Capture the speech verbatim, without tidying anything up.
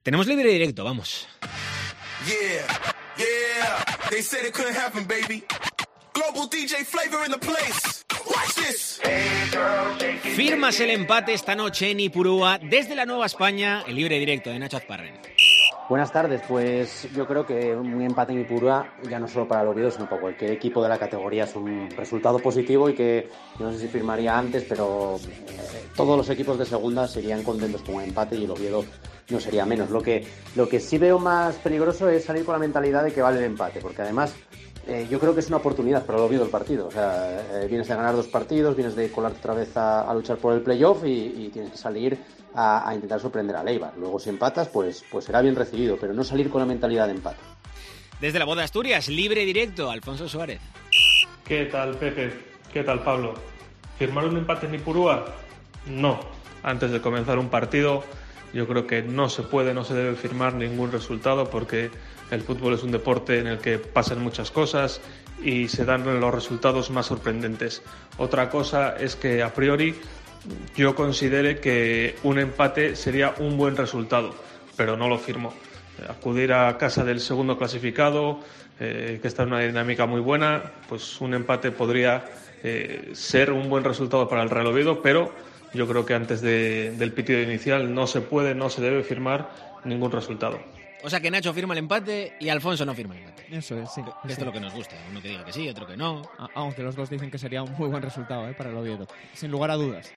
Tenemos libre directo, vamos. Yeah, yeah, they said it couldn't happen, baby. Global D J Flavor in the place. Watch this. Firmas el empate esta noche en Ipurúa desde la Nueva España, el libre directo de Nacho Azparren. Buenas tardes, pues yo creo que un empate en Ipurúa, ya no solo para el Oviedo, sino para cualquier equipo de la categoría, es un resultado positivo y que no sé si firmaría antes, pero eh, todos los equipos de segunda serían contentos con un empate y el Oviedo no sería menos. Lo que, lo que sí veo más peligroso es salir con la mentalidad de que vale el empate, porque además eh, yo creo que es una oportunidad para el Oviedo el partido. O sea, eh, vienes de ganar dos partidos, vienes de colarte otra vez a, a luchar por el playoff y, y tienes que salir a, a intentar sorprender al Eibar. Luego si empatas, pues, pues será bien recibido, pero no salir con la mentalidad de empate. Desde la voz de Asturias, libre directo, Alfonso Suárez. ¿Qué tal, Pepe? ¿Qué tal, Pablo? ¿Firmar un empate en Ipurúa? No. Antes de comenzar un partido, yo creo que no se puede, no se debe firmar ningún resultado porque el fútbol es un deporte en el que pasan muchas cosas y se dan los resultados más sorprendentes. Otra cosa es que a priori yo considere que un empate sería un buen resultado, pero no lo firmo. Acudir a casa del segundo clasificado, eh, que está en una dinámica muy buena, pues un empate podría eh, ser un buen resultado para el Real Oviedo, pero yo creo que antes de, del pitido inicial no se puede, no se debe firmar ningún resultado. O sea que Nacho firma el empate y Alfonso no firma el empate. Eso es, sí. Que sí. esto es lo que nos gusta. Uno que diga que sí, otro que no. Aunque los dos dicen que sería un muy buen resultado, ¿eh? Para el Oviedo. Sin lugar a dudas.